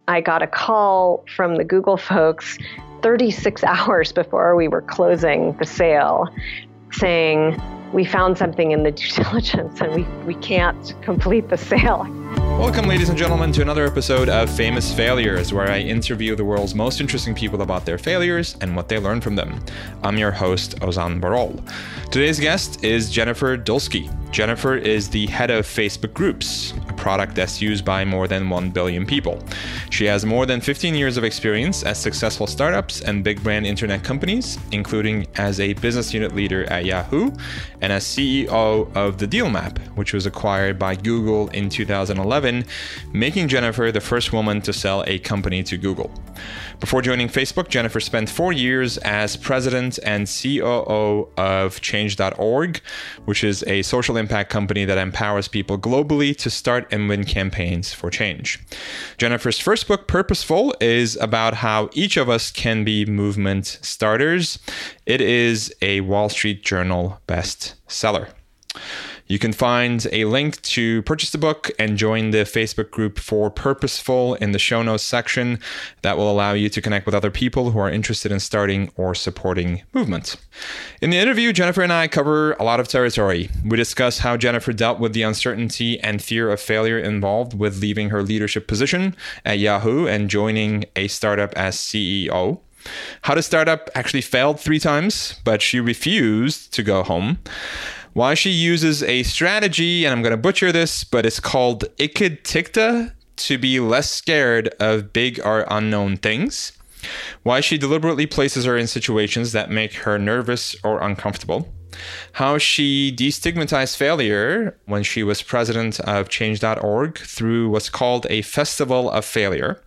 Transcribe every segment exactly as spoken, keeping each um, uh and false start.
I got a call from the Google folks thirty-six hours before we were closing the sale saying, we found something in the due diligence and we, we can't complete the sale. Welcome, ladies and gentlemen, to another episode of Famous Failures, where I interview the world's most interesting people about their failures and what they learned from them. I'm your host, Ozan Barol. Today's guest is Jennifer Dulski. Jennifer is the head of Facebook Groups, a product that's used by more than one billion people. She has more than fifteen years of experience at successful startups and big brand internet companies, including as a business unit leader at Yahoo and as C E O of The Deal Map, which was acquired by Google in two thousand eleven, making Jennifer the first woman to sell a company to Google. Before joining Facebook, Jennifer spent four years as president and C O O of Change dot org, which is a social impact company that empowers people globally to start and win campaigns for change. Jennifer's first book, Purposeful, is about how each of us can be movement starters. It is a Wall Street Journal bestseller. You can find a link to purchase the book and join the Facebook group for Purposeful in the show notes section. That will allow you to connect with other people who are interested in starting or supporting movement. In the interview, Jennifer and I cover a lot of territory. We discuss how Jennifer dealt with the uncertainty and fear of failure involved with leaving her leadership position at Yahoo and joining a startup as C E O. How the startup actually failed three times, but she refused to go home. Why she uses a strategy, and I'm going to butcher this, but it's called Iked-Tikta, to be less scared of big or unknown things. Why she deliberately places her in situations that make her nervous or uncomfortable. How she destigmatized failure when she was president of Change dot org through what's called a festival of failure.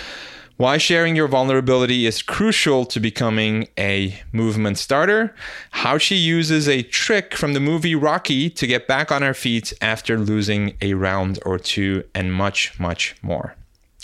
Why sharing your vulnerability is crucial to becoming a movement starter. How she uses a trick from the movie Rocky to get back on her feet after losing a round or two, and much, much more.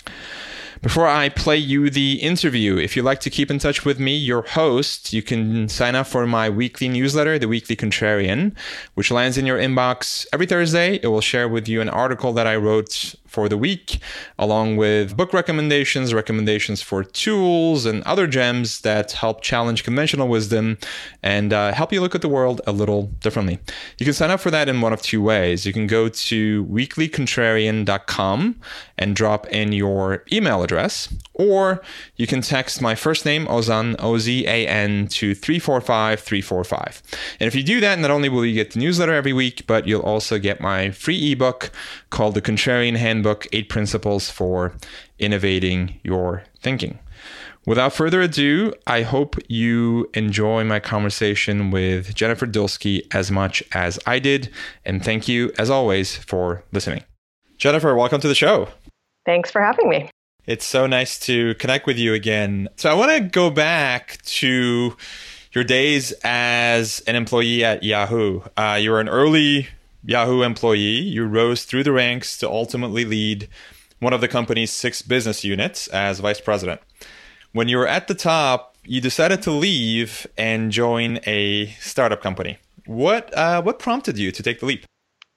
Before I play you the interview, if you'd like to keep in touch with me, your host, you can sign up for my weekly newsletter, The Weekly Contrarian, which lands in your inbox every Thursday. It will share with you an article that I wrote for the week, along with book recommendations, recommendations for tools, and other gems that help challenge conventional wisdom and uh, help you look at the world a little differently. You can sign up for that in one of two ways. You can go to weekly contrarian dot com and drop in your email address, or you can text my first name, Ozan, O Z A N, to three four five three four five. And if you do that, not only will you get the newsletter every week, but you'll also get my free ebook called The Contrarian Handbook, Eight Principles for Innovating Your Thinking. Without further ado, I hope you enjoy my conversation with Jennifer Dulski as much as I did. And thank you, as always, for listening. Jennifer, welcome to the show. Thanks for having me. It's so nice to connect with you again. So I want to go back to your days as an employee at Yahoo. Uh, you were an early Yahoo employee. You rose through the ranks to ultimately lead one of the company's six business units as vice president. When you were at the top, you decided to leave and join a startup company. What uh, what prompted you to take the leap?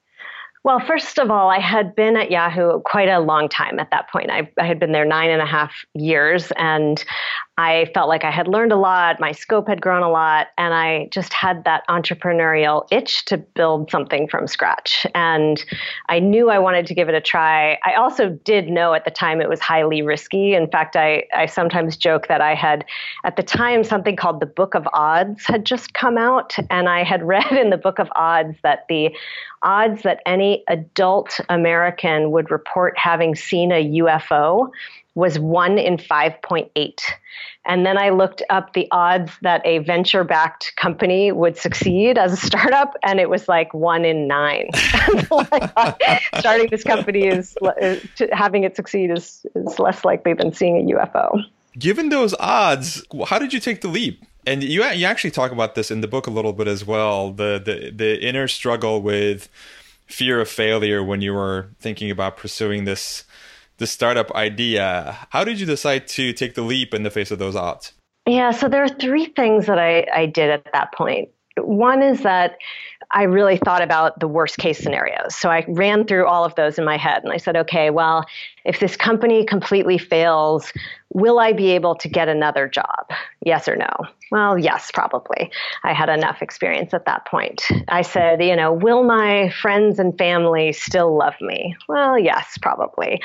Well, first of all, I had been at Yahoo quite a long time at that point. I, I had been there nine and a half years, and I felt like I had learned a lot. My scope had grown a lot, and I just had that entrepreneurial itch to build something from scratch. And I knew I wanted to give it a try. I also did know at the time it was highly risky. In fact, I, I sometimes joke that I had, at the time, something called the Book of Odds had just come out, and I had read in the Book of Odds that the odds that any adult American would report having seen a U F O was one in five point eight. And then I looked up the odds that a venture-backed company would succeed as a startup, and it was like one in nine. So I thought starting this company is, is having it succeed is, is less likely than seeing a U F O. Given those odds, how did you take the leap? And you you actually talk about this in the book a little bit as well, the the the inner struggle with fear of failure when you were thinking about pursuing this this startup idea. How did you decide to take the leap in the face of those odds? Yeah, so there are three things that I, I did at that point. One is that I really thought about the worst case scenarios. So I ran through all of those in my head and I said, okay, well, if this company completely fails, will I be able to get another job? Yes or no? Well, yes, probably. I had enough experience at that point. I said, you know, will my friends and family still love me? Well, yes, probably.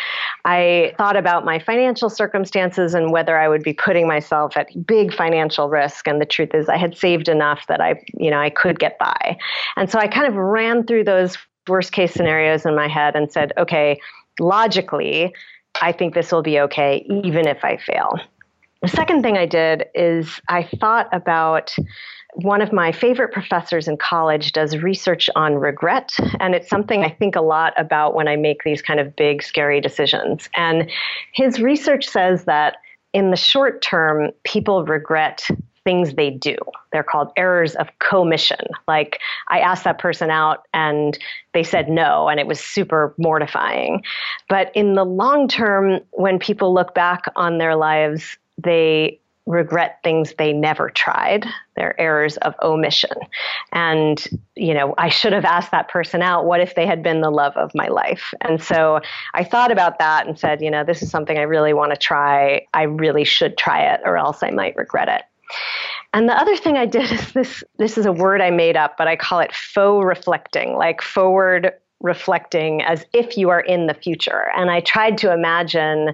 I thought about my financial circumstances and whether I would be putting myself at big financial risk. And the truth is I had saved enough that I, you know, I could get by. And so I kind of ran through those worst case scenarios in my head and said, okay, logically, I think this will be okay, even if I fail. The second thing I did is I thought about one of my favorite professors in college does research on regret. And it's something I think a lot about when I make these kind of big, scary decisions. And his research says that in the short term, people regret things they do. They're called errors of commission. Like I asked that person out and they said no, and it was super mortifying. But in the long term, when people look back on their lives, they regret things they never tried. They're errors of omission. And, you know, I should have asked that person out. What if they had been the love of my life? And so I thought about that and said, you know, this is something I really want to try. I really should try it or else I might regret it. And the other thing I did is this, this is a word I made up, but I call it faux reflecting, like forward reflecting as if you are in the future. And I tried to imagine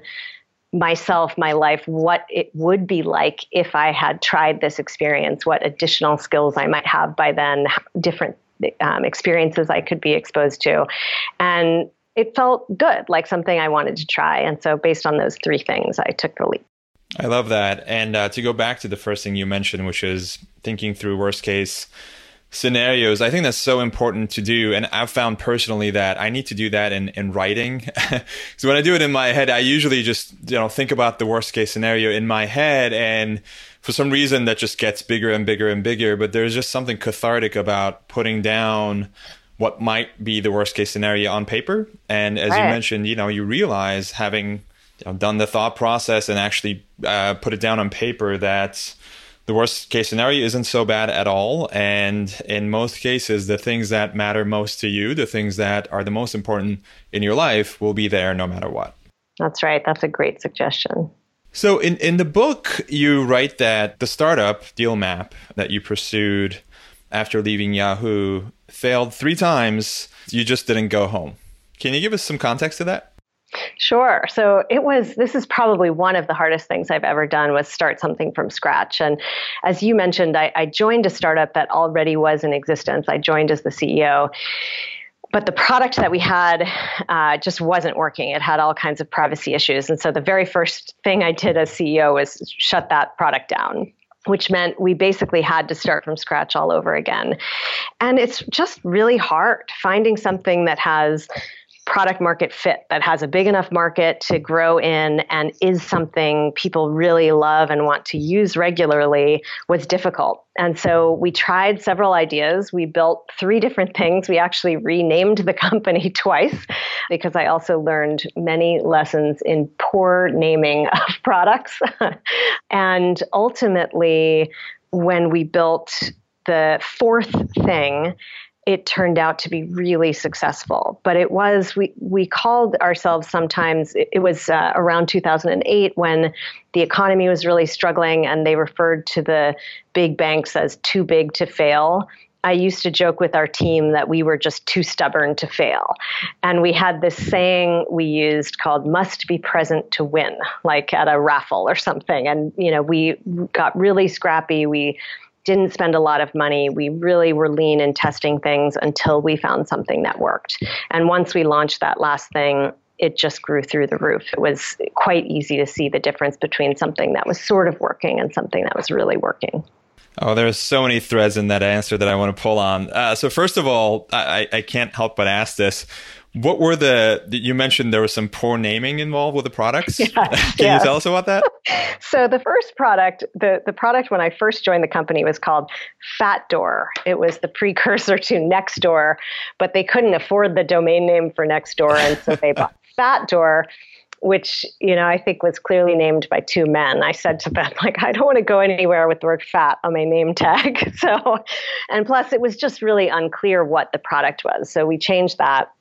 myself, my life, what it would be like if I had tried this experience, what additional skills I might have by then, different um, experiences I could be exposed to. And it felt good, like something I wanted to try. And so based on those three things, I took the leap. I love that. And uh, to go back to the first thing you mentioned, which is thinking through worst case scenarios, I think that's so important to do. And I've found personally that I need to do that in, in writing. So when I do it in my head, I usually just, you know, think about the worst case scenario in my head. And for some reason that just gets bigger and bigger and bigger. But there's just something cathartic about putting down what might be the worst case scenario on paper. And as right. you mentioned, you know, you realize having you know, done the thought process and actually uh, put it down on paper that the worst case scenario isn't so bad at all. And in most cases, the things that matter most to you, the things that are the most important in your life will be there no matter what. That's right. That's a great suggestion. So in, in the book, you write that the startup DealMap that you pursued after leaving Yahoo failed three times. You just didn't go home. Can you give us some context to that? Sure. So it was, this is probably one of the hardest things I've ever done was start something from scratch. And as you mentioned, I, I joined a startup that already was in existence. I joined as the C E O. But the product that we had uh, just wasn't working. It had all kinds of privacy issues. And so the very first thing I did as C E O was shut that product down, which meant we basically had to start from scratch all over again. And it's just really hard finding something that has product market fit, that has a big enough market to grow in and is something people really love and want to use regularly was difficult. And so we tried several ideas. We built three different things. We actually renamed the company twice because I also learned many lessons in poor naming of products. And ultimately, when we built the fourth thing, it turned out to be really successful. But it was, we we called ourselves sometimes, it, it was uh, around two thousand eight when the economy was really struggling and they referred to the big banks as too big to fail. I used to joke with our team that we were just too stubborn to fail. And we had this saying we used called must be present to win, like at a raffle or something. And, you know, we got really scrappy. We didn't spend a lot of money. We really were lean in testing things until we found something that worked. And once we launched that last thing, it just grew through the roof. It was quite easy to see the difference between something that was sort of working and something that was really working. Oh, there's so many threads in that answer that I want to pull on. Uh, so first of all, I, I can't help but ask this. What were the, you mentioned there was some poor naming involved with the products. Yes, Can yes. you tell us about that? So the first product, the, the product when I first joined the company was called FatDoor. It was the precursor to Nextdoor, but they couldn't afford the domain name for Nextdoor. And so they bought FatDoor, which, you know, I think was clearly named by two men. I said to them, like, I don't want to go anywhere with the word fat on my name tag. So, and plus it was just really unclear what the product was. So we changed that.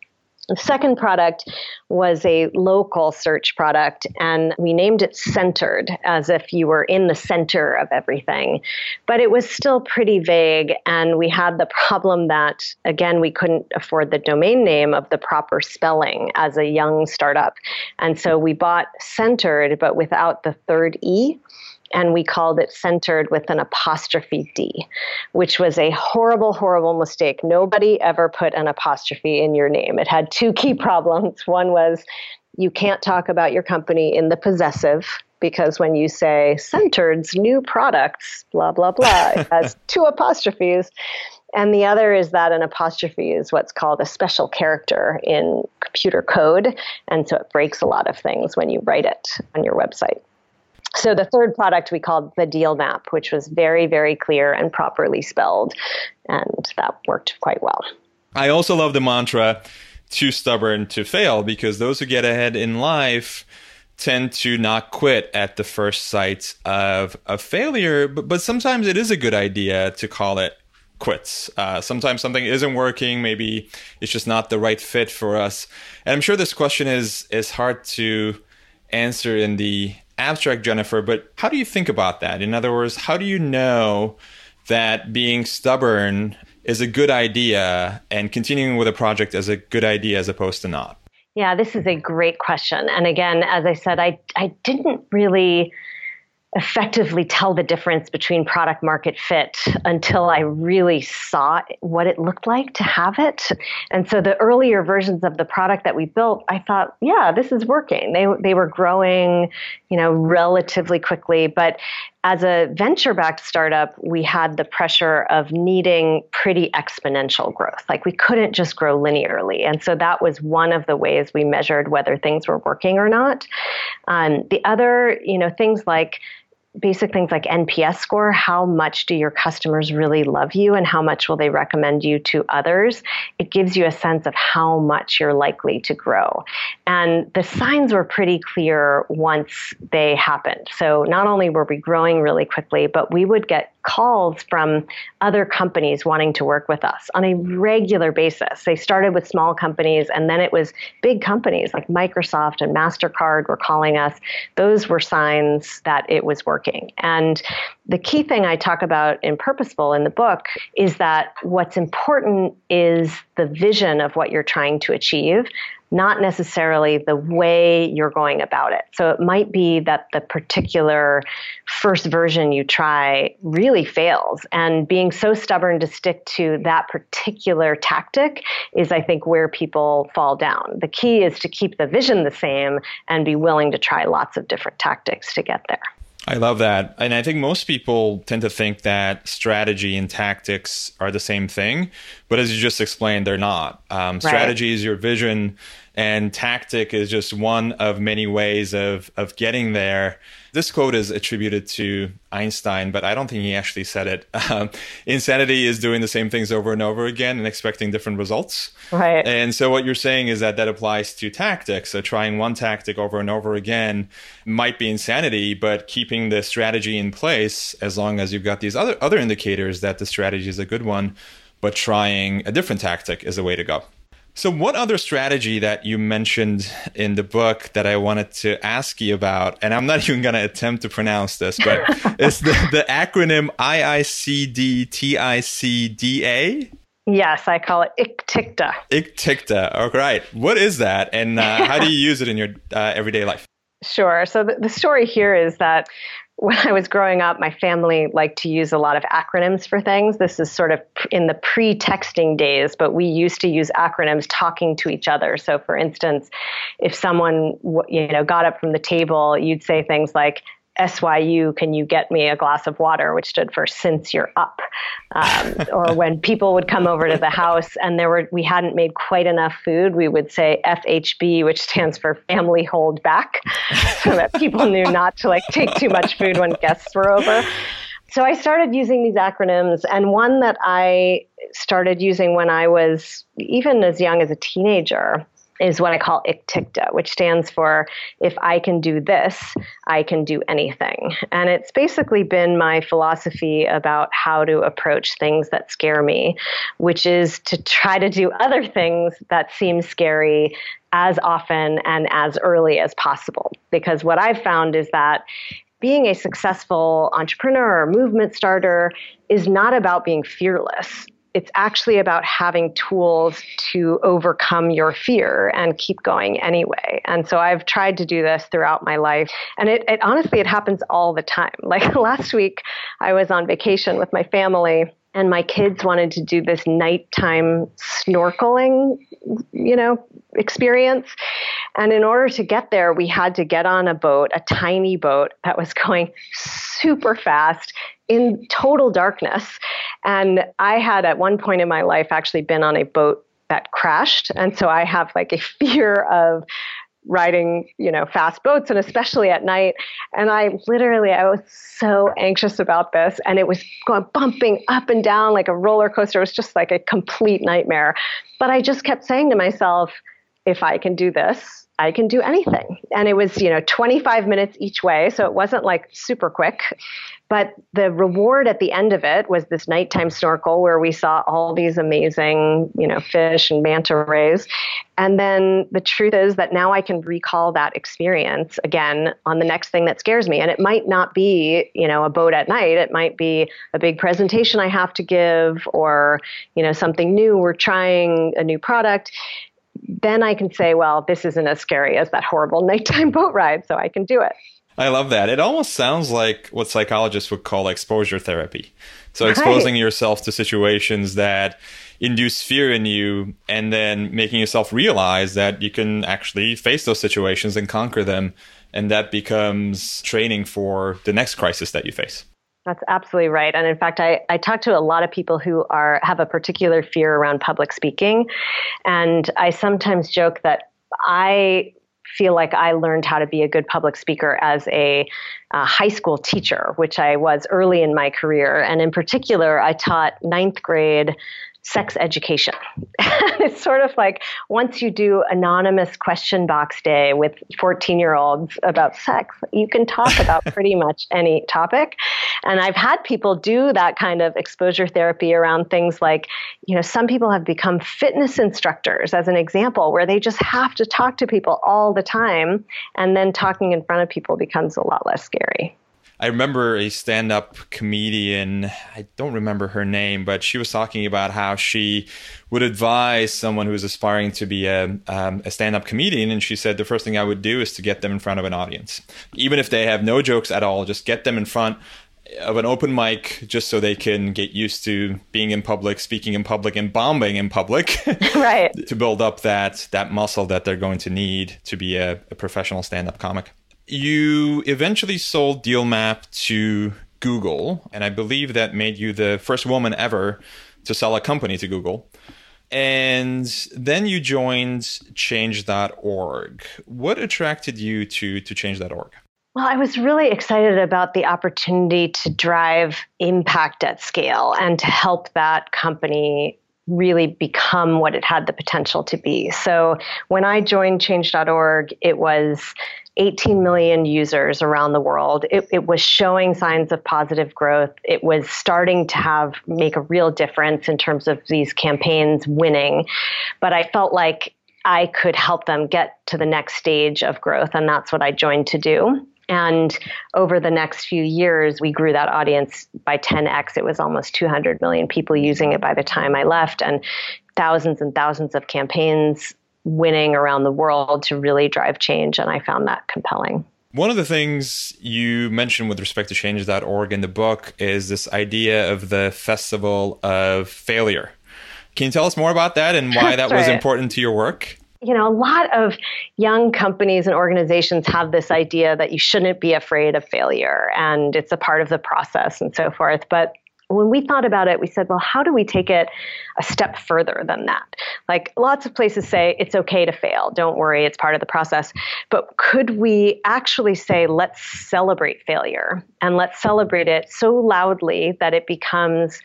The second product was a local search product, and we named it Centered, as if you were in the center of everything. But it was still pretty vague, and we had the problem that, again, we couldn't afford the domain name of the proper spelling as a young startup. And so we bought Centered, but without the third E. And we called it Centered with an apostrophe D, which was a horrible, horrible mistake. Nobody ever put an apostrophe in your name. It had two key problems. One was you can't talk about your company in the possessive, because when you say Centered's new products, blah, blah, blah, it has two apostrophes. And the other is that an apostrophe is what's called a special character in computer code. And so it breaks a lot of things when you write it on your website. So the third product we called the Deal Map, which was very, very clear and properly spelled. And that worked quite well. I also love the mantra, too stubborn to fail, because those who get ahead in life tend to not quit at the first sight of a failure. But, but sometimes it is a good idea to call it quits. Uh, sometimes something isn't working. Maybe it's just not the right fit for us. And I'm sure this question is is hard to answer in the abstract, Jennifer, but how do you think about that? In other words, how do you know that being stubborn is a good idea and continuing with a project is a good idea as opposed to not? Yeah, this is a great question. And again, as I said, I, I didn't really effectively tell the difference between product market fit until I really saw what it looked like to have it. And so the earlier versions of the product that we built, I thought, yeah, this is working. They they were growing, you know, relatively quickly. But as a venture-backed startup, we had the pressure of needing pretty exponential growth. Like we couldn't just grow linearly. And so that was one of the ways we measured whether things were working or not. Um, the other, you know, things like basic things like N P S score, how much do your customers really love you and how much will they recommend you to others? It gives you a sense of how much you're likely to grow. And the signs were pretty clear once they happened. So not only were we growing really quickly, but we would get calls from other companies wanting to work with us on a regular basis. They started with small companies, and then it was big companies like Microsoft and MasterCard were calling us. Those were signs that it was working. And the key thing I talk about in Purposeful in the book is that what's important is the vision of what you're trying to achieve, not necessarily the way you're going about it. So it might be that the particular first version you try really fails. And being so stubborn to stick to that particular tactic is, I think, where people fall down. The key is to keep the vision the same and be willing to try lots of different tactics to get there. I love that. And I think most people tend to think that strategy and tactics are the same thing. But as you just explained, they're not. Um, strategy right. is your vision, and tactic is just one of many ways of, of getting there. This quote is attributed to Einstein, but I don't think he actually said it. Um, insanity is doing the same things over and over again and expecting different results. Right. And so what you're saying is that that applies to tactics. So trying one tactic over and over again might be insanity, but keeping the strategy in place, as long as you've got these other, other indicators that the strategy is a good one, but trying a different tactic is the way to go. So what other strategy that you mentioned in the book that I wanted to ask you about, and I'm not even going to attempt to pronounce this, but it's the, the acronym I I C D T I C D A? Yes, I call it I C T I C T A. I C T I C T A. All right. What is that? And uh, how do you use it in your uh, everyday life? Sure. So the, the story here is that when I was growing up, my family liked to use a lot of acronyms for things. This is sort of in the pre-texting days, but we used to use acronyms talking to each other. So for instance, if someone, you know, got up from the table, you'd say things like, S Y U, can you get me a glass of water, which stood for since you're up. Um, or when people would come over to the house and there were we hadn't made quite enough food, we would say F H B, which stands for family hold back, so that people knew not to like take too much food when guests were over. So I started using these acronyms, and one that I started using when I was even as young as a teenager is what I call I C T I C T A, which stands for if I can do this, I can do anything. And it's basically been my philosophy about how to approach things that scare me, which is to try to do other things that seem scary as often and as early as possible. Because what I've found is that being a successful entrepreneur or movement starter is not about being fearless. It's actually about having tools to overcome your fear and keep going anyway. And so I've tried to do this throughout my life. And it, it honestly, it happens all the time. Like last week, I was on vacation with my family, and my kids wanted to do this nighttime snorkeling, you know, experience. And in order to get there, we had to get on a boat, a tiny boat that was going super fast in total darkness. And I had at one point in my life actually been on a boat that crashed. And so I have like a fear of riding, you know, fast boats, and especially at night. And I literally, I was so anxious about this, and it was going bumping up and down like a roller coaster. It was just like a complete nightmare. But I just kept saying to myself, if I can do this, I can do anything. And it was, you know, twenty-five minutes each way. So it wasn't like super quick. But the reward at the end of it was this nighttime snorkel where we saw all these amazing, you know, fish and manta rays. And then the truth is that now I can recall that experience again on the next thing that scares me. And it might not be, you know, a boat at night. It might be a big presentation I have to give, or, you know, something new. We're trying a new product. Then I can say, well, this isn't as scary as that horrible nighttime boat ride, so I can do it. I love that. It almost sounds like what psychologists would call exposure therapy. So exposing right. yourself to situations that induce fear in you, and then making yourself realize that you can actually face those situations and conquer them. And that becomes training for the next crisis that you face. That's absolutely right. And in fact, I, I talk to a lot of people who are have a particular fear around public speaking. And I sometimes joke that I feel like I learned how to be a good public speaker as a uh, high school teacher, which I was early in my career. And in particular, I taught ninth grade sex education. It's sort of like once you do anonymous question box day with fourteen-year-olds about sex, you can talk about pretty much any topic. And I've had people do that kind of exposure therapy around things like, you know, some people have become fitness instructors, as an example, where they just have to talk to people all the time. And then talking in front of people becomes a lot less scary. I remember a stand-up comedian, I don't remember her name, but she was talking about how she would advise someone who's aspiring to be a, um, a stand-up comedian. And she said, the first thing I would do is to get them in front of an audience. Even if they have no jokes at all, just get them in front of an open mic, just so they can get used to being in public, speaking in public, and bombing in public. Right. To build up that, that muscle that they're going to need to be a, a professional stand-up comic. You eventually sold DealMap to Google, and I believe that made you the first woman ever to sell a company to Google. And then you joined change dot org. What attracted you to, to change dot org? Well, I was really excited about the opportunity to drive impact at scale and to help that company really become what it had the potential to be. So when I joined change dot org, it was eighteen million users around the world. It, it was showing signs of positive growth. It was starting to have make a real difference in terms of these campaigns winning. But I felt like I could help them get to the next stage of growth, and that's what I joined to do. And over the next few years, we grew that audience by ten x. It was almost two hundred million people using it by the time I left, and thousands and thousands of campaigns winning around the world to really drive change. And I found that compelling. One of the things you mentioned with respect to change dot org in the book is this idea of the festival of failure. Can you tell us more about that and why that was right. important to your work? You know, a lot of young companies and organizations have this idea that you shouldn't be afraid of failure, and it's a part of the process and so forth. But when we thought about it, we said, well, how do we take it a step further than that? Like lots of places say it's okay to fail. Don't worry, it's part of the process. But could we actually say, let's celebrate failure, and let's celebrate it so loudly that it becomes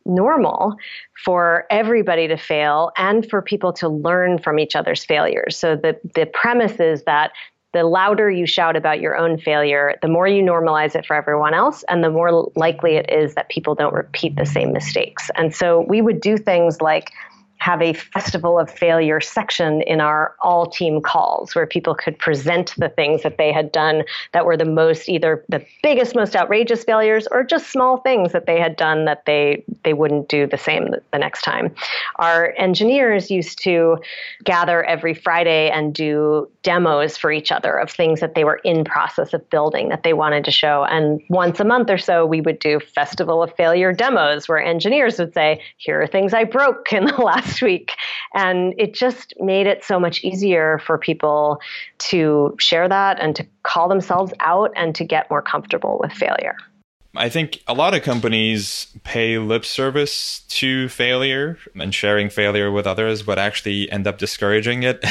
normal for everybody to fail and for people to learn from each other's failures. So the, the premise is that the louder you shout about your own failure, the more you normalize it for everyone else, and the more likely it is that people don't repeat the same mistakes. And so we would do things like have a festival of failure section in our all team calls where people could present the things that they had done that were the most, either the biggest, most outrageous failures or just small things that they had done that they, they wouldn't do the same the next time. Our engineers used to gather every Friday and do demos for each other of things that they were in process of building that they wanted to show. And once a month or so, we would do festival of failure demos where engineers would say, here are things I broke in the last week. And it just made it so much easier for people to share that and to call themselves out and to get more comfortable with failure. I think a lot of companies pay lip service to failure and sharing failure with others, but actually end up discouraging it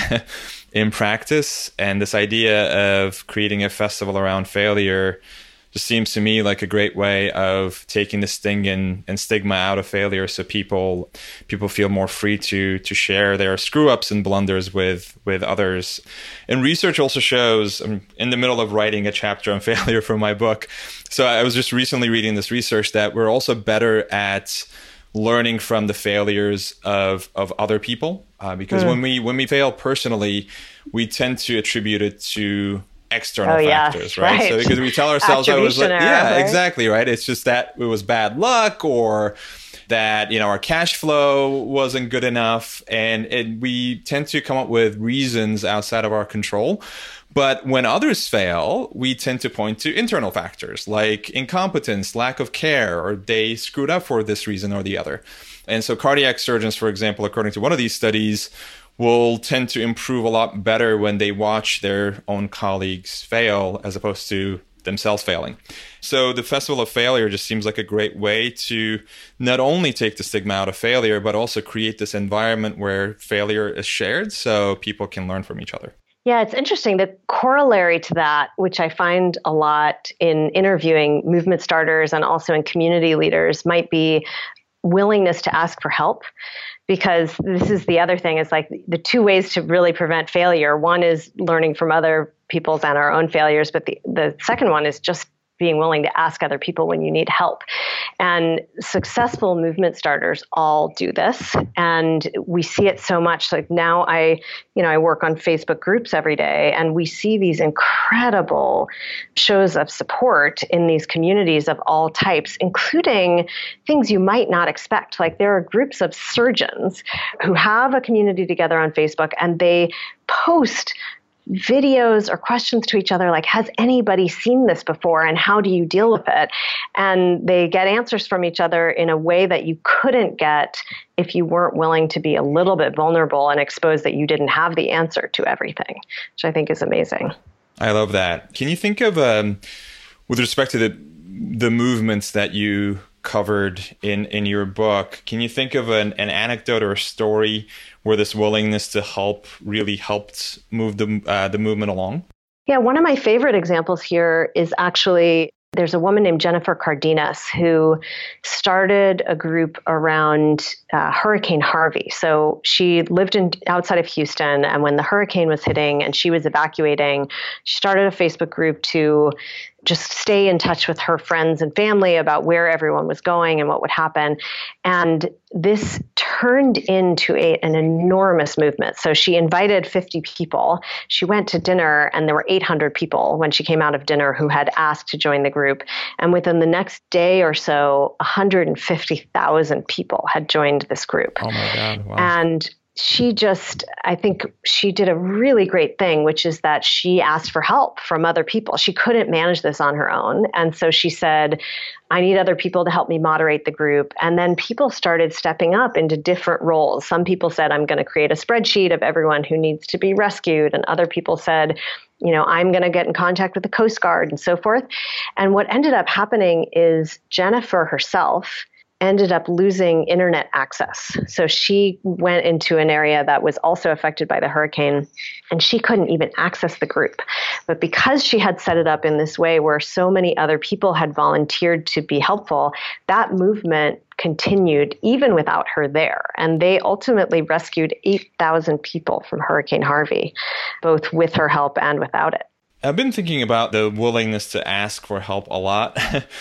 in practice. And this idea of creating a festival around failure just seems to me like a great way of taking the sting and, and stigma out of failure, so people people feel more free to to share their screw-ups and blunders with with others. And research also shows, I'm in the middle of writing a chapter on failure for my book, so I was just recently reading this research that we're also better at learning from the failures of of other people, uh, because mm. when we when we fail personally, we tend to attribute it to external oh, factors, yes, right? right? So because we tell ourselves, I was like, error, yeah, right? exactly, right? It's just that it was bad luck, or that, you know, our cash flow wasn't good enough, and it, we tend to come up with reasons outside of our control. But when others fail, we tend to point to internal factors like incompetence, lack of care, or they screwed up for this reason or the other. And so cardiac surgeons, for example, according to one of these studies, will tend to improve a lot better when they watch their own colleagues fail as opposed to themselves failing. So the Festival of Failure just seems like a great way to not only take the stigma out of failure, but also create this environment where failure is shared so people can learn from each other. Yeah, it's interesting. The corollary to that, which I find a lot in interviewing movement starters and also in community leaders, might be willingness to ask for help. Because this is the other thing, is like the two ways to really prevent failure. One is learning from other people's and our own failures, but the, the second one is just being willing to ask other people when you need help. And successful movement starters all do this. And we see it so much. Like now I, you know, I work on Facebook groups every day, and we see these incredible shows of support in these communities of all types, including things you might not expect. Like there are groups of surgeons who have a community together on Facebook, and they post videos or questions to each other like, has anybody seen this before and how do you deal with it? And they get answers from each other in a way that you couldn't get if you weren't willing to be a little bit vulnerable and expose that you didn't have the answer to everything, which I think is amazing. I love that. Can you think of, um, with respect to the the movements that you covered in, in your book, can you think of an, an anecdote or a story where this willingness to help really helped move the uh, the movement along? Yeah, one of my favorite examples here is actually, there's a woman named Jennifer Cardenas who started a group around uh, Hurricane Harvey. So she lived in outside of Houston, and when the hurricane was hitting and she was evacuating, she started a Facebook group to just stay in touch with her friends and family about where everyone was going and what would happen. And this turned into a, an enormous movement. So she invited fifty people. She went to dinner, and there were eight hundred people when she came out of dinner who had asked to join the group. And within the next day or so, one hundred fifty thousand people had joined this group. Oh my God. Wow. And she just, I think she did a really great thing, which is that she asked for help from other people. She couldn't manage this on her own. And so she said, I need other people to help me moderate the group. And then people started stepping up into different roles. Some people said, I'm going to create a spreadsheet of everyone who needs to be rescued. And other people said, you know, I'm going to get in contact with the Coast Guard and so forth. And what ended up happening is Jennifer herself ended up losing internet access. So she went into an area that was also affected by the hurricane, and she couldn't even access the group. But because she had set it up in this way where so many other people had volunteered to be helpful, that movement continued even without her there. And they ultimately rescued eight thousand people from Hurricane Harvey, both with her help and without it. I've been thinking about the willingness to ask for help a lot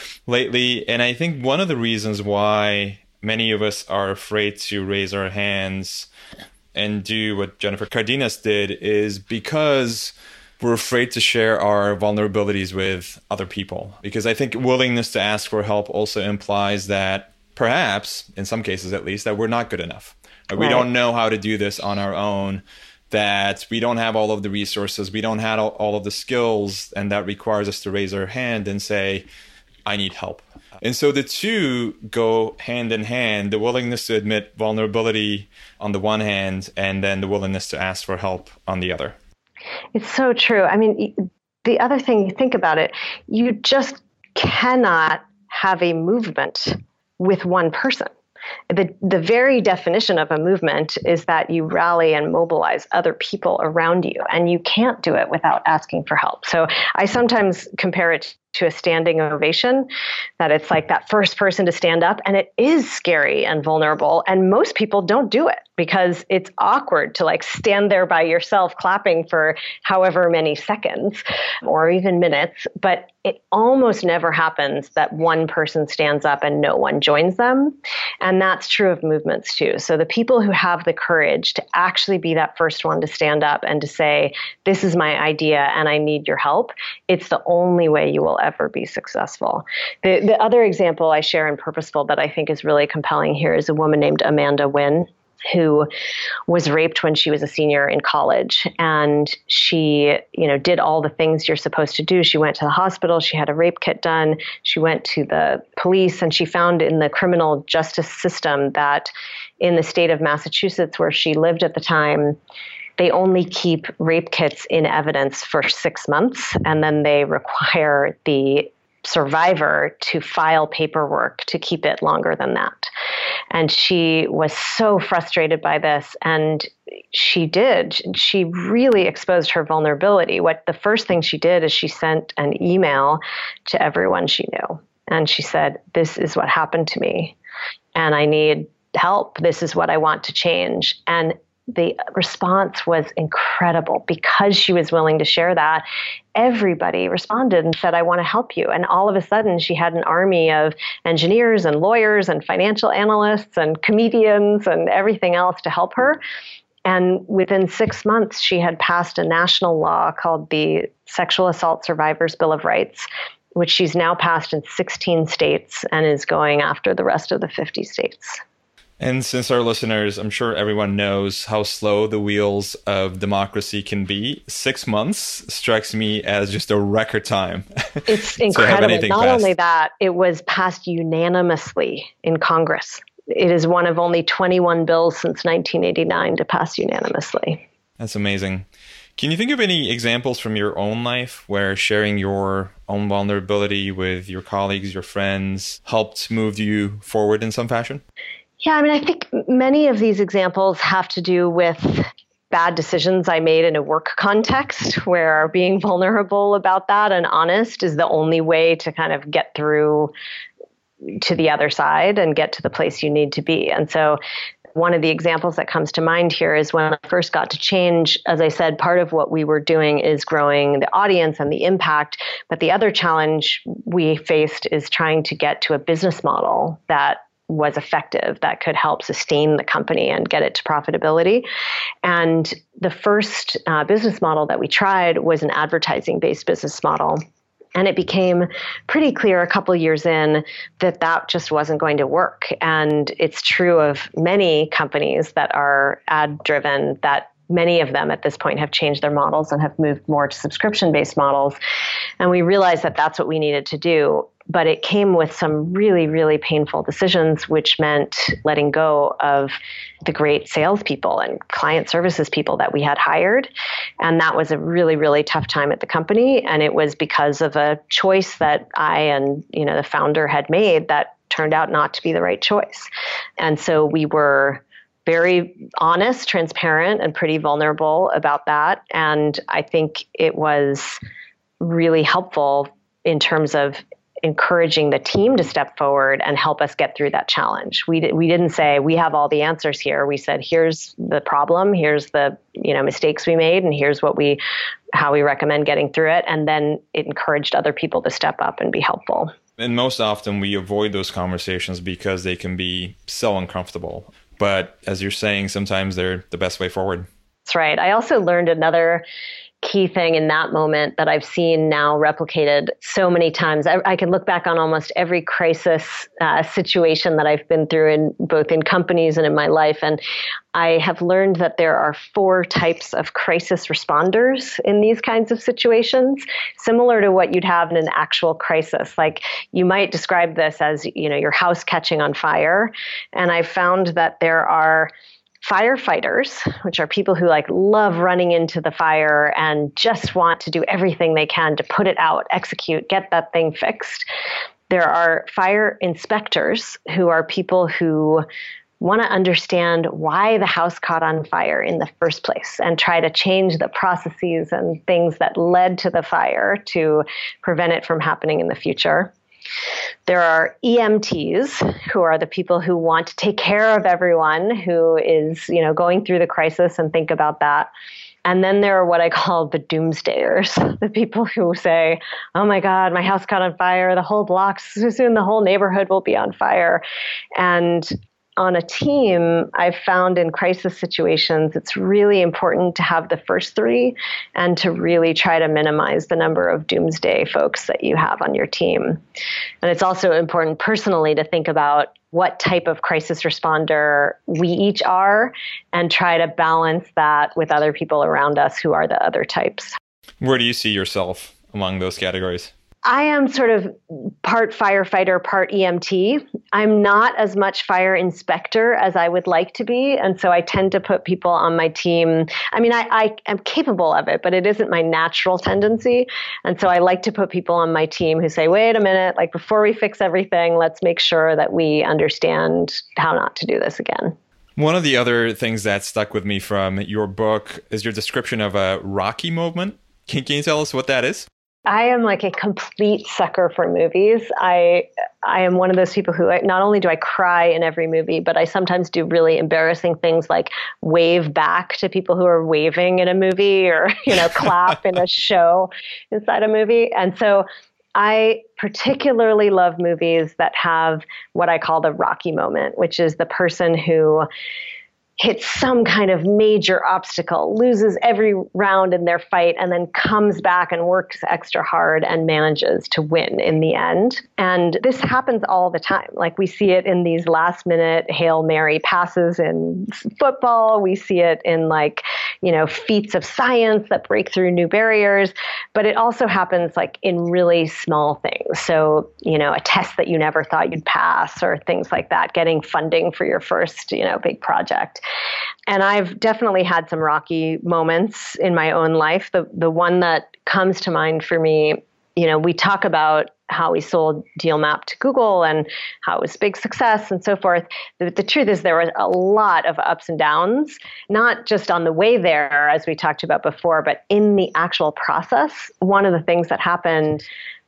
lately. And I think one of the reasons why many of us are afraid to raise our hands and do what Jennifer Cardenas did is because we're afraid to share our vulnerabilities with other people. Because I think willingness to ask for help also implies that perhaps, in some cases at least, that we're not good enough. Right. We don't know how to do this on our own, that we don't have all of the resources, we don't have all of the skills, and that requires us to raise our hand and say, I need help. And so the two go hand in hand, the willingness to admit vulnerability on the one hand, and then the willingness to ask for help on the other. It's so true. I mean, the other thing, you think about it, you just cannot have a movement with one person. The, the very definition of a movement is that you rally and mobilize other people around you, and you can't do it without asking for help. So I sometimes compare it to a standing ovation, that it's like that first person to stand up, and it is scary and vulnerable, and most people don't do it because it's awkward to like stand there by yourself clapping for however many seconds or even minutes, but it almost never happens that one person stands up and no one joins them. And that's true of movements too. So the people who have the courage to actually be that first one to stand up and to say, this is my idea and I need your help, it's the only way you will ever be successful. The, the other example I share in Purposeful that I think is really compelling here is a woman named Amanda Wynn, who was raped when she was a senior in college. And she, you know, did all the things you're supposed to do. She went to the hospital. She had a rape kit done. She went to the police, and she found in the criminal justice system that in the state of Massachusetts, where she lived at the time, they only keep rape kits in evidence for six months, and then they require the survivor to file paperwork to keep it longer than that. And she was so frustrated by this, and she did. She really exposed her vulnerability. What the first thing she did is she sent an email to everyone she knew. And she said, this is what happened to me, and I need help. This is what I want to change. And the response was incredible because she was willing to share that. Everybody responded and said, I want to help you. And all of a sudden, she had an army of engineers and lawyers and financial analysts and comedians and everything else to help her. And within six months, she had passed a national law called the Sexual Assault Survivors Bill of Rights, which she's now passed in sixteen states and is going after the rest of the fifty states. And since our listeners, I'm sure everyone knows how slow the wheels of democracy can be, six months strikes me as just a record time. It's incredible. Not passed. Only that, it was passed unanimously in Congress. It is one of only twenty-one bills since nineteen eighty-nine to pass unanimously. That's amazing. Can you think of any examples from your own life where sharing your own vulnerability with your colleagues, your friends, helped move you forward in some fashion? Yeah, I mean, I think many of these examples have to do with bad decisions I made in a work context where being vulnerable about that and honest is the only way to kind of get through to the other side and get to the place you need to be. And so one of the examples that comes to mind here is when I first got to Change, as I said, part of what we were doing is growing the audience and the impact. But the other challenge we faced is trying to get to a business model that was effective, that could help sustain the company and get it to profitability. And the first uh, business model that we tried was an advertising-based business model. And it became pretty clear a couple of years in that that just wasn't going to work. And it's true of many companies that are ad-driven, that many of them at this point have changed their models and have moved more to subscription-based models. And we realized that that's what we needed to do. But it came with some really, really painful decisions, which meant letting go of the great salespeople and client services people that we had hired. And that was a really, really tough time at the company. And it was because of a choice that I and, you know, the founder had made that turned out not to be the right choice. And so we were very honest, transparent, and pretty vulnerable about that. And I think it was really helpful in terms of encouraging the team to step forward and help us get through that challenge. We di- we didn't say we have all the answers here. We said, here's the problem, here's the, you know, mistakes we made, and here's what we how we recommend getting through it. And then it encouraged other people to step up and be helpful. And most often we avoid those conversations because they can be so uncomfortable. But as you're saying, sometimes they're the best way forward. That's right. I also learned another key thing in that moment that I've seen now replicated so many times. I, I can look back on almost every crisis uh, situation that I've been through in both in companies and in my life. And I have learned that there are four types of crisis responders in these kinds of situations, similar to what you'd have in an actual crisis. Like you might describe this as, you know, your house catching on fire. And I found that there are firefighters, which are people who like love running into the fire and just want to do everything they can to put it out, execute, get that thing fixed. There are fire inspectors, who are people who want to understand why the house caught on fire in the first place and try to change the processes and things that led to the fire to prevent it from happening in the future. There are E M Ts, who are the people who want to take care of everyone who is, you know, going through the crisis and think about that. And then there are what I call the doomsdayers, the people who say, oh my God, my house caught on fire, the whole block, soon the whole neighborhood will be on fire. And on a team, I've found in crisis situations, it's really important to have the first three and to really try to minimize the number of doomsday folks that you have on your team. And it's also important personally to think about what type of crisis responder we each are and try to balance that with other people around us who are the other types. Where do you see yourself among those categories? I am sort of part firefighter, part E M T. I'm not as much fire inspector as I would like to be. And so I tend to put people on my team. I mean, I, I am capable of it, but it isn't my natural tendency. And so I like to put people on my team who say, wait a minute, like before we fix everything, let's make sure that we understand how not to do this again. One of the other things that stuck with me from your book is your description of a Rocky moment. Can, can you tell us what that is? I am like a complete sucker for movies. I I am one of those people who I, not only do I cry in every movie, but I sometimes do really embarrassing things like wave back to people who are waving in a movie, or, you know, clap in a show inside a movie. And so I particularly love movies that have what I call the Rocky moment, which is the person who hits some kind of major obstacle, loses every round in their fight, and then comes back and works extra hard and manages to win in the end. And this happens all the time. Like we see it in these last minute Hail Mary passes in football. We see it in like, you know, feats of science that break through new barriers. But it also happens like in really small things. So, you know, a test that you never thought you'd pass, or things like that, getting funding for your first, you know, big project. And I've definitely had some rocky moments in my own life. The the one that comes to mind for me, you know, we talk about how we sold DealMap to Google and how it was a big success and so forth. The, the truth is there was a lot of ups and downs, not just on the way there, as we talked about before, but in the actual process. One of the things that happened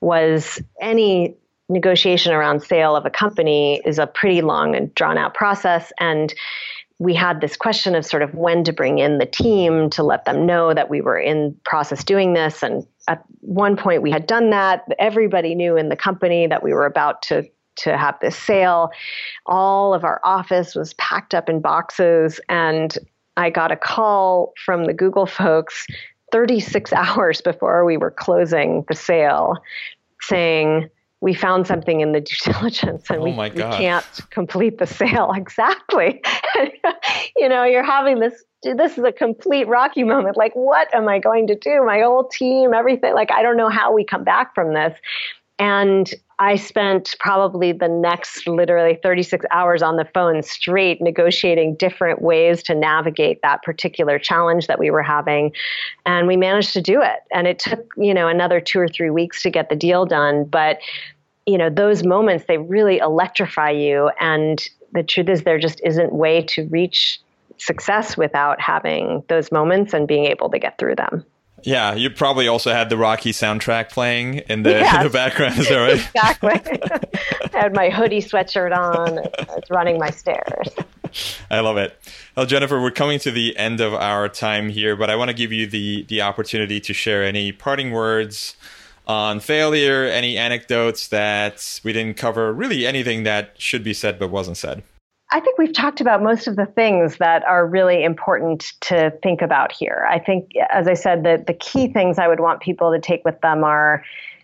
was any negotiation around sale of a company is a pretty long and drawn out process. And we had this question of sort of when to bring in the team to let them know that we were in process doing this. And at one point we had done that. Everybody knew in the company that we were about to, to have this sale. All of our office was packed up in boxes. And I got a call from the Google folks thirty-six hours before we were closing the sale saying, we found something in the due diligence and oh we, my we God. can't complete the sale. Exactly. You know, you're having this, this is a complete Rocky moment. Like, what am I going to do? My whole team, everything. Like, I don't know how we come back from this. And I spent probably the next literally thirty-six hours on the phone straight negotiating different ways to navigate that particular challenge that we were having. And we managed to do it. And it took, you know, another two or three weeks to get the deal done. But you know, those moments, they really electrify you. And the truth is there just isn't way to reach success without having those moments and being able to get through them. Yeah, you probably also had the Rocky soundtrack playing in the, yes. in the background, is that right? Exactly. I had my hoodie sweatshirt on. I was running my stairs. I love it. Well, Jennifer, we're coming to the end of our time here, but I want to give you the, the opportunity to share any parting words on failure, any anecdotes that we didn't cover, really anything that should be said but wasn't said. I think we've talked about most of the things that are really important to think about here. I think, as I said, that the key things I would want people to take with them are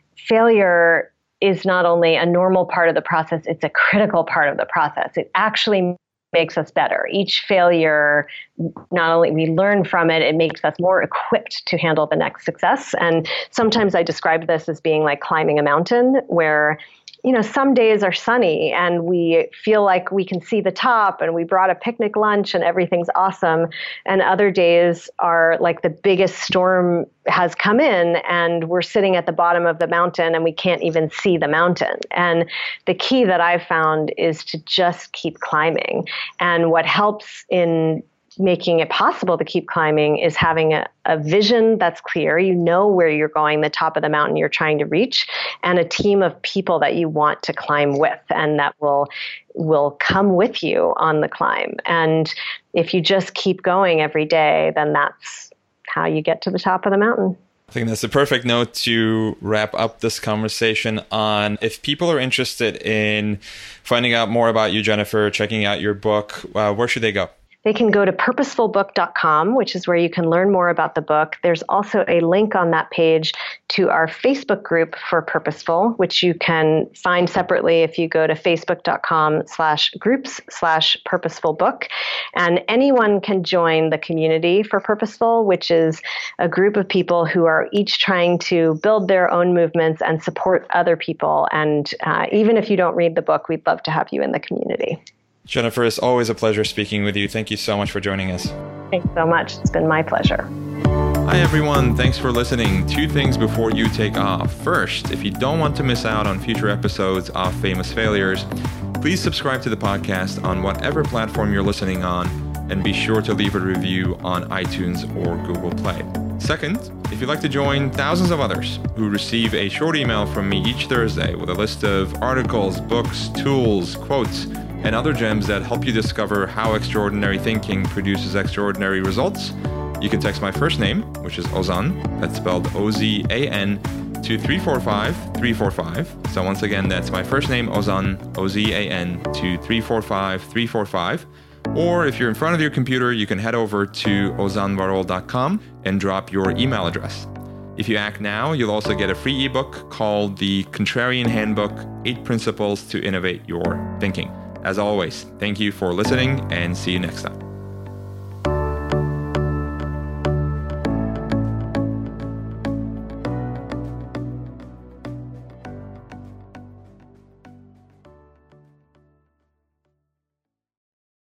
failure is not only a normal part of the process, it's a critical part of the process. It actually makes us better. Each failure, not only we learn from it, it makes us more equipped to handle the next success. And sometimes I describe this as being like climbing a mountain where, you know, some days are sunny and we feel like we can see the top and we brought a picnic lunch and everything's awesome. And other days are like the biggest storm has come in and we're sitting at the bottom of the mountain and we can't even see the mountain. And the key that I've found is to just keep climbing. And what helps in making it possible to keep climbing is having a, a vision that's clear. You know where you're going, the top of the mountain you're trying to reach, and a team of people that you want to climb with and that will will come with you on the climb. And if you just keep going every day, then that's how you get to the top of the mountain. I think that's the perfect note to wrap up this conversation on. If people are interested in finding out more about you, Jennifer, checking out your book, uh, where should they go? They can go to purposeful book dot com, which is where you can learn more about the book. There's also a link on that page to our Facebook group for Purposeful, which you can find separately if you go to facebook dot com slash groups slash purposeful book. And anyone can join the community for Purposeful, which is a group of people who are each trying to build their own movements and support other people. And uh, even if you don't read the book, we'd love to have you in the community. Jennifer, it's always a pleasure speaking with you. Thank you so much for joining us. Thanks so much. It's been my pleasure. Hi, everyone. Thanks for listening. Two things before you take off. First, if you don't want to miss out on future episodes of Famous Failures, please subscribe to the podcast on whatever platform you're listening on, and be sure to leave a review on iTunes or Google Play. Second, if you'd like to join thousands of others who receive a short email from me each Thursday with a list of articles, books, tools, quotes, and other gems that help you discover how extraordinary thinking produces extraordinary results, you can text my first name, which is Ozan, that's spelled O Z A N, to three four five three four five. So once again, that's my first name, Ozan, O Z A N, to three four five three four five. Or if you're in front of your computer, you can head over to ozan varol dot com and drop your email address. If you act now, you'll also get a free ebook called The Contrarian Handbook, Eight Principles to Innovate Your Thinking. As always, thank you for listening and see you next time.